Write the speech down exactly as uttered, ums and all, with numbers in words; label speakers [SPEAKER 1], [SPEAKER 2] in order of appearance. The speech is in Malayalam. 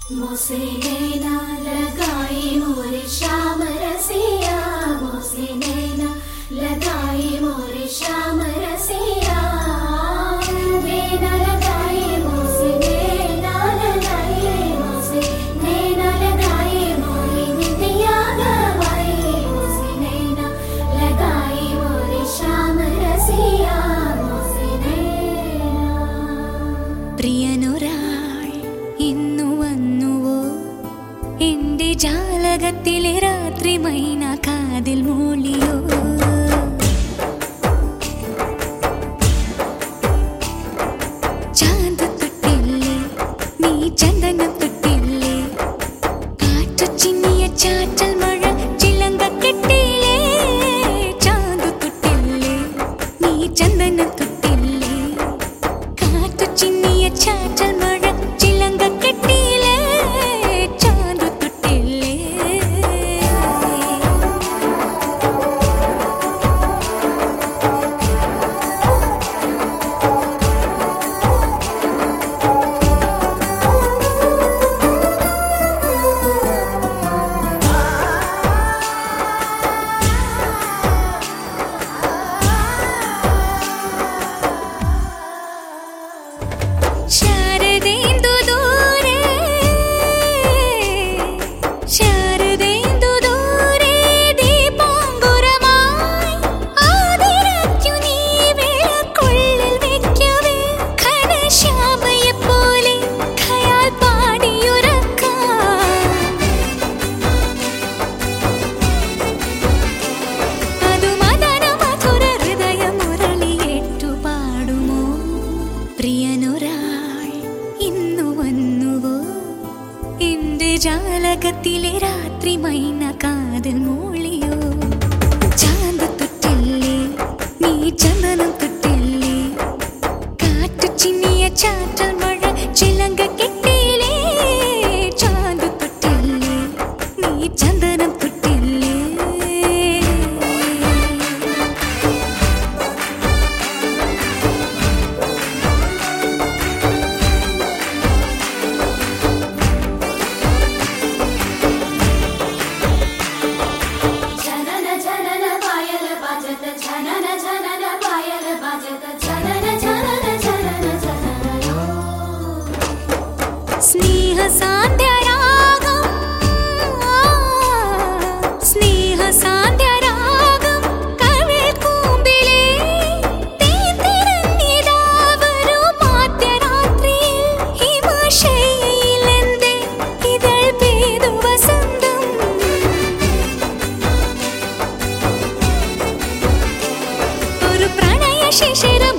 [SPEAKER 1] मुझसे नैना लगाई मोरे श्याम रसिया, मुझसे नैना लगाई मोरे श्याम रसिया, नैना लगाई मुझसे नैना लगाई मुझसे नैना लगाई मोरी निंदिया गवाई, मुझसे नैना लगाई मोरे श्याम रसिया, मुझसे नैना।
[SPEAKER 2] പ്രിയനൊരാൾ ഇന്നു വന്നുവോ എന്റെ ജാലകത്തിലെ രാത്രി മൈന കാതിൽ മൂളിയോ? ചാന്ത് തൊട്ടില്ലേ നീ ചന്ദനം തൊട്ടില്ലേ, കാറ്റു ചിന്നിയ ചാറ്റൽ മഴ ചിലങ്ക കെട്ടില്ലേ, ചാന്ത് തൊട്ടില്ലേ നീ ചന്ദനം തൊട്ടില്ലേ, കാറ്റു ചിന്നിയ ചാറ്റൽ മഴ ചിലങ്ക കെട്ടില്ലേ, ചാന്ത് തൊട്ടില്ലേ. ശാരദേന്ദു ദൂരെ ശാരദേന്ദു ദൂരെ ദീപാങ്കുരമായി ആദിരയ്ക്കു നീ വിളക്കുള്ളിൽ വെക്കവേ, ഘനശ്യാമയെപ്പോലെ ഖയാൽ പാടിയുറക്കാം. അതു മദന മധുര ഹൃദയ മുരളിയേറ്റു പാടുമോ? പ്രിയനൊരാൾ ഇന്നു വന്നുവോ എന്റെ ജാലകത്തിലെ രാത്രി മൈന കാതിൽ മൂളിയോ? ചാന്ത് തൊട്ടില്ലേ നീ ചന്ദനം തൊട്ടില്ലേ, കാറ്റു ചിന്നിയ ചാറ്റൽ മഴ ചിലങ്ക കെട്ടിയില്ലേ, ചാന്ത് തൊട്ടില്ലേ നീ ചന്ദനം തൊട്ടില്ലേ.
[SPEAKER 1] जनन जनन पायल बाजत जनन जनन पायल बाजत जनन जनन जनन जनन
[SPEAKER 2] സ്നേഹ സാന്ധ്യരാഗം സ്നേഹ സാന്ധ്യരാഗം കവിൾ കൂമ്പിലേ തേൻതിരഞ്ഞിതാ വരൂ മധ്യരാത്രിയിൽ ഹിമശയ്യയിലെന്തേ ഇതൾ പെയ്തു വസന്തം. ഒരു പ്രണയ ശിശിര